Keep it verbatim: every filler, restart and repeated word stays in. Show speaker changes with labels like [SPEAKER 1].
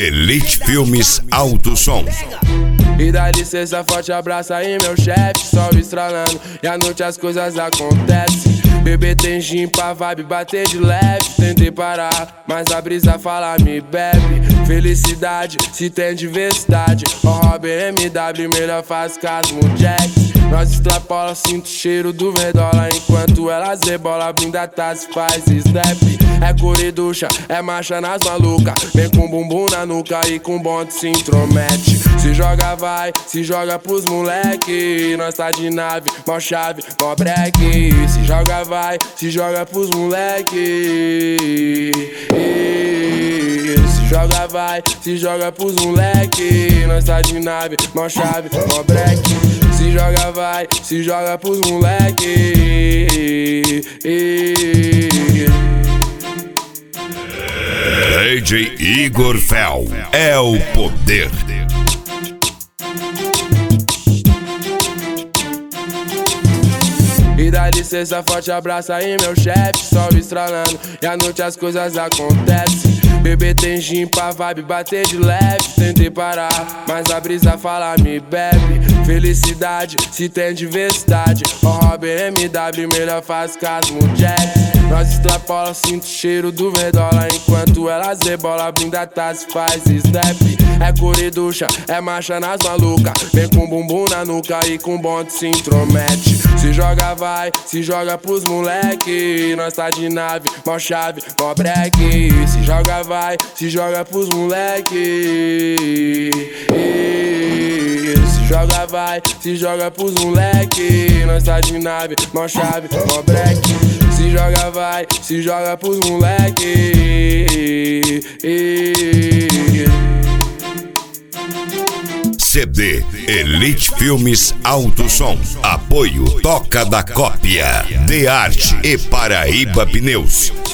[SPEAKER 1] Elite Filmes Alto Som.
[SPEAKER 2] E dá licença, forte abraço aí meu chefe. Sol estralando e à noite as coisas acontecem. Bebê tem gin pra vibe bater de leve. Tentei parar, mas a brisa fala me bebe. Felicidade, se tem diversidade. O Robin M W, melhor faz caso Jacks. Nós extrapola, sinto o cheiro do verdola. Enquanto ela zebola, brinda taça, faz snap. É coriducha, é marcha nas maluca. Vem com bumbum na nuca e com bonde se intromete. Se joga vai, se joga pros moleque. Nós tá de nave, mó chave, mó breque. Se joga vai, se joga pros moleque. Se joga vai, se joga pros moleque. Nós tá de nave, mó chave, mó breque. Se joga vai, se joga pros moleque.
[SPEAKER 1] D J Igor Fel é o poder.
[SPEAKER 2] E dá licença, forte abraço aí meu chefe. Sol estralando e à noite as coisas acontecem. Bebê tem gin pra vibe bater de leve. Tentei parar, mas a brisa fala me bebe. Felicidade, se tem diversidade. O Robin M W, melhor faz caso Jacks. Nós extrapola, sinto o cheiro do verdola. Enquanto ela zebola, brinda taça, faz snap. É coriducha, é marcha nas maluca. Vem com bumbum na nuca e com bonde se intromete. Se joga vai, se joga pros moleque. Nós tá de nave, mó chave, mó breque. Se joga vai, se joga pros moleque. Se joga vai, se joga pros moleque. Nós tá de nave, mó chave, mó breque. Se joga vai, se joga pros moleque.
[SPEAKER 1] C D Elite Filmes Alto Som. Apoio Toca da Cópia, De Arte e Paraíba Pneus.